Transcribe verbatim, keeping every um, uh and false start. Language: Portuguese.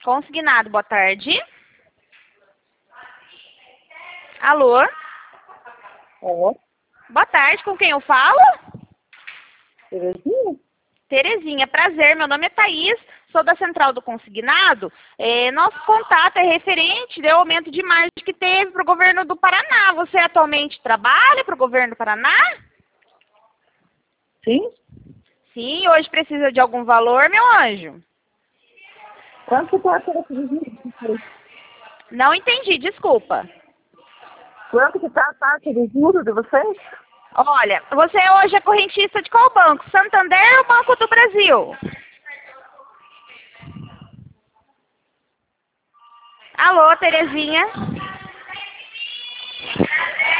Consignado, boa tarde. Alô? Ó, Boa tarde, com quem eu falo? Terezinha? Terezinha, prazer, meu nome é Thaís, sou da Central do Consignado. É, nosso contato é referente ao aumento de margem que teve para o governo do Paraná. Você atualmente trabalha para o governo do Paraná? Sim? Sim, hoje precisa de algum valor, meu anjo? Quanto que tá a taxa de juros? Não entendi, desculpa. Quanto que tá a taxa de juros de vocês? Olha, você hoje é correntista de qual banco? Santander ou Banco do Brasil? Alô, Terezinha?